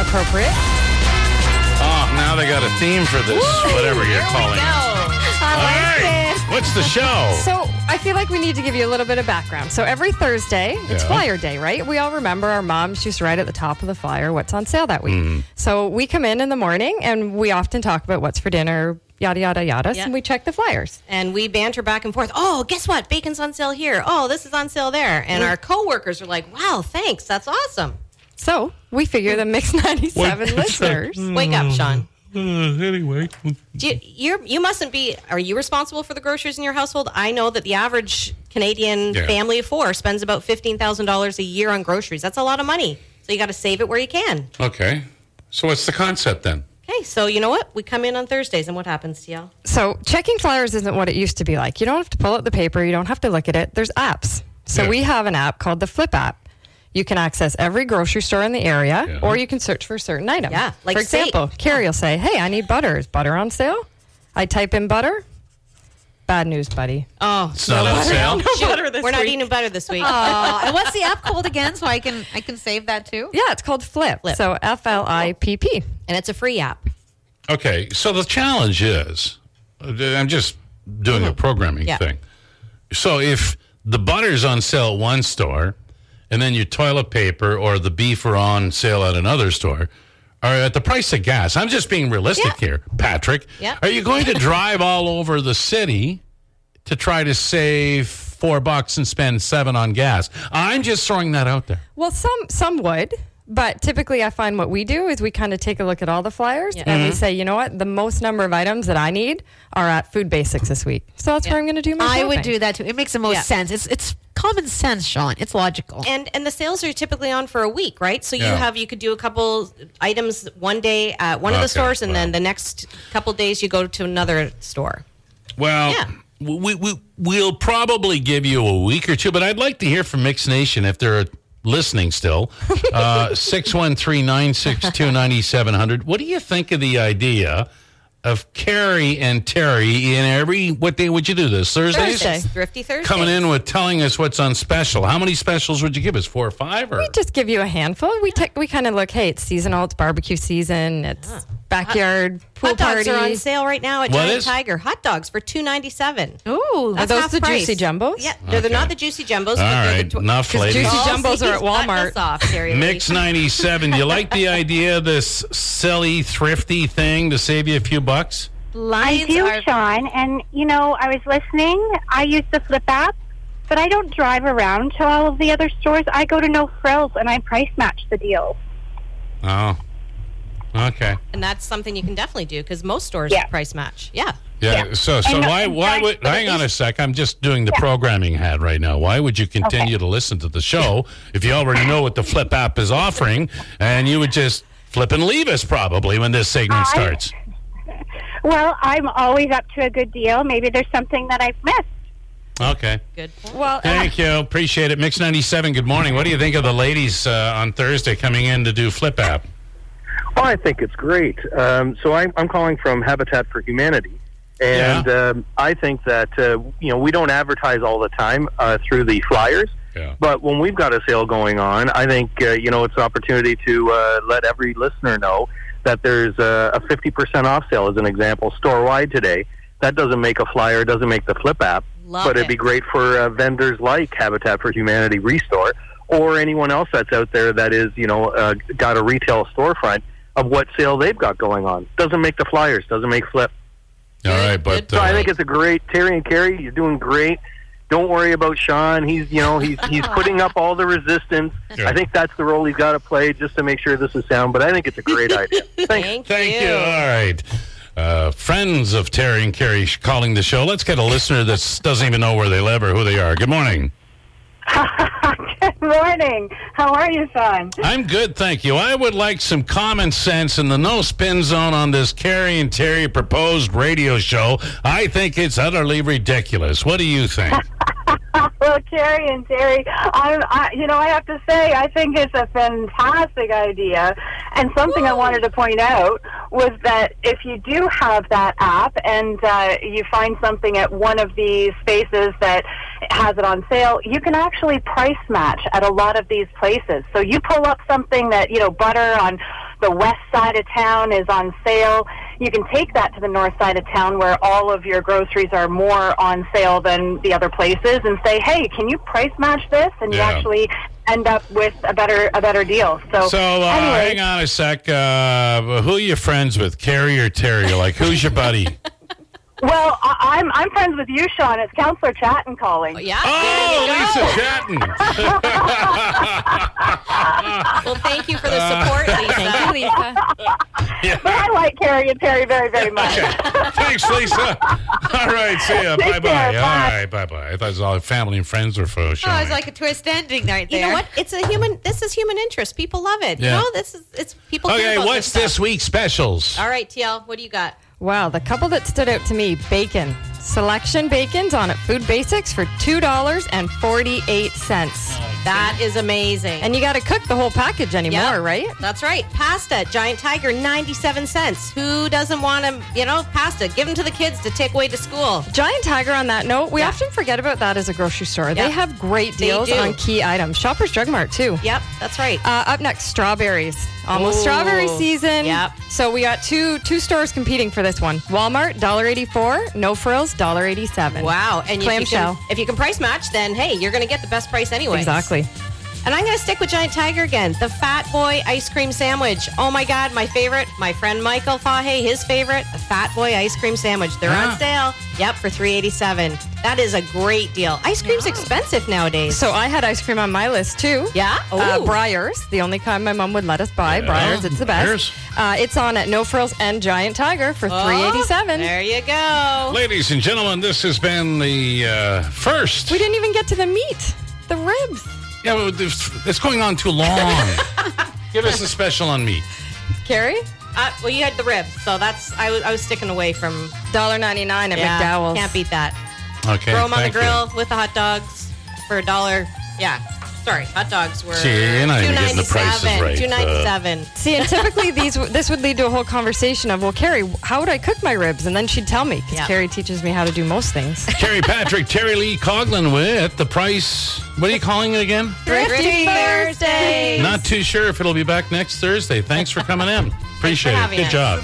appropriate. Oh, now they got a theme for this, whatever you're calling it. All right. What's the show? So I feel like we need to give you a little bit of background. So every Thursday, it's flyer day, right? We all remember our moms used to write at the top of the flyer what's on sale that week. So we come in the morning and we often talk about what's for dinner, yada, yada, yada. Yeah. And we check the flyers. And we banter back and forth. Oh, guess what? Bacon's on sale here. Oh, this is on sale there. And our coworkers are like, wow, thanks. That's awesome. So we figure the Mix 97 listeners. Wake up, Sean. Anyway. You mustn't be. Are you responsible for the groceries in your household? I know that the average Canadian family of four spends about $15,000 a year on groceries. That's a lot of money. So you got to save it where you can. Okay. So what's the concept then? Okay, so you know what? We come in on Thursdays, and what happens to y'all? So checking flyers isn't what it used to be like. You don't have to pull out the paper. You don't have to look at it. There's apps. So we have an app called the Flip app. You can access every grocery store in the area, or you can search for a certain item. Yeah, like for example, Carrie will say, hey, I need butter. Is butter on sale? I type in butter. Bad news, buddy. Oh, It's not on sale? Shoot, we're not eating butter this week. And what's the app called again? So I can save that too. Yeah, it's called Flip. So FLIPP. And it's a free app. Okay, so the challenge is, I'm just doing a programming thing. So if the butter's on sale at one store, and then your toilet paper or the beef are on sale at another store, are at the price of gas. I'm just being realistic here, Patrick. Yeah. Are you going to drive all over the city to try to save $4 and spend $7 on gas? I'm just throwing that out there. Well, some would. But typically I find what we do is we kind of take a look at all the flyers and we say, you know what, the most number of items that I need are at Food Basics this week. So that's where I'm going to do my shopping. I would do that too. It makes the most sense. It's common sense, Sean. It's logical. And the sales are typically on for a week, right? So you could do a couple items one day at one of the stores, and then the next couple days you go to another store. Well, we'll probably give you a week or two, but I'd like to hear from Mix Nation if they're listening still. 613-962-9700. What do you think of the idea of Carrie and Terry in every, what day would you do this? Thursdays? Thrifty Thursdays. Coming in with telling us what's on special. How many specials would you give us? 4 or 5? Or? We just give you a handful. We kind of look, hey, it's seasonal, it's barbecue season, it's backyard pool Hot dogs party. are on sale right now at What Giant is? Tiger. Hot dogs for $2.97. Ooh, Are those half the price. juicy jumbos? Yeah, they're not the juicy jumbos. All but they're right, the enough, ladies. Juicy jumbos are at Walmart. Mix 97. Do you like the idea of this silly, thrifty thing to save you a few bucks? I do, Sean. And, you know, I was listening. I use the Flip app, but I don't drive around to all of the other stores. I go to No Frills, and I price match the deals. Oh, okay. And that's something you can definitely do because most stores price match. Yeah. Yeah. So why would, hang on a sec, I'm just doing the programming hat right now. Why would you continue to listen to the show if you already know what the Flip app is offering, and you would just flip and leave us probably when this segment starts? Well, I'm always up to a good deal. Maybe there's something that I've missed. Okay. Good point. Well, Thank you. Appreciate it. Mix 97, good morning. What do you think of the ladies on Thursday coming in to do Flip app? Well, I think it's great. So I'm calling from Habitat for Humanity. And I think that, we don't advertise all the time through the flyers. Yeah. But when we've got a sale going on, I think, it's an opportunity to let every listener know that there's a 50% off sale, as an example, store-wide today. That doesn't make a flyer, doesn't make the Flip app. But it'd be great for vendors like Habitat for Humanity Restore or anyone else that's out there that is, got a retail storefront of what sale they've got going on. Doesn't make the flyers, doesn't make Flip. All right, but So I think it's a great, Terry and Carrie, you're doing great. Don't worry about Sean. He's putting up all the resistance. Yeah. I think that's the role he's got to play just to make sure this is sound. But I think it's a great idea. Thanks. Thank you. All right. Friends of Terry and Carrie calling the show. Let's get a listener that doesn't even know where they live or who they are. Good morning. Good morning. How are you, Sean? I'm good, thank you. I would like some common sense in the no spin zone on this Carrie and Terry proposed radio show. I think it's utterly ridiculous. What do you think? Well, Carrie and Terry, I have to say, I think it's a fantastic idea. And something I wanted to point out was that if you do have that app and you find something at one of these spaces that has it on sale, you can actually price match at a lot of these places. So you pull up something that, butter on the west side of town is on sale. You can take that to the north side of town where all of your groceries are more on sale than the other places and say, hey, can you price match this? And you actually end up with a better deal. So anyway. Hang on a sec. Who are you friends with, Carrie or Terry? Like, who's your buddy? Well, I'm friends with you, Sean. It's Counselor Chatton calling. Yeah. Oh, Lisa Chatton. Well, thank you for the support, Lisa. Thank you, Lisa. Yeah. But I like Carrie and Terry very, very much. Okay. Thanks, Lisa. All right, see ya. Take Bye-bye. care, All bye. right, bye-bye. I thought it was all family and friends were for Sean. Oh, it's like a twist ending right there. You know what? This is human interest. People love it. Yeah. You know, it's people care Okay, about what's stuff. this week's specials? All right, TL, what do you got? Wow, the couple that stood out to me, bacon. Selection Bacon's on at Food Basics for $2.48. That is amazing. And you got to cook the whole package anymore, Yep. right? That's right. Pasta, Giant Tiger, 97 cents. Who doesn't want pasta? Give them to the kids to take away to school. Giant Tiger, on that note, we often forget about that as a grocery store. They have great deals do. on key items. Shoppers Drug Mart, too. Yep, that's right. Up next, strawberries. Almost Ooh. strawberry season. Yep. So we got two stores competing for this one. Walmart, $1.84. No Frills, $1.87. Wow. And Clamshell. if you can price match, then, hey, you're going to get the best price anyway. Exactly. And I'm going to stick with Giant Tiger again. The Fat Boy ice cream sandwich. Oh, my God, my favorite. My friend Michael Fahey, his favorite, the Fat Boy ice cream sandwich. They're on sale. Yep, for $3.87. That is a great deal. Ice cream's expensive nowadays. So I had ice cream on my list, too. Yeah? Breyers, the only kind my mom would let us buy. Breyers, it's the best. It's on at No Frills and Giant Tiger for $3.87. There you go. Ladies and gentlemen, this has been the first. We didn't even get to the meat, the ribs. Yeah, well, it's going on too long. Give us a special on meat. Carrie? Well, you had the ribs, so that's I was sticking away from $1.99 at McDowell's. Can't beat that. Okay. Throw them on the thank you. grill with the hot dogs for $1. Yeah. Sorry, hot dogs were See, you're not even getting the prices right. $2.97. See, and typically this would lead to a whole conversation of, well, Carrie, how would I cook my ribs? And then she'd tell me, because Carrie teaches me how to do most things. Carrie Patrick, Terry Lee Coughlin with the price. What are you calling it again? Thrifty Thursday. Not too sure if it'll be back next Thursday. Thanks for coming in. Appreciate it. having Good us. job.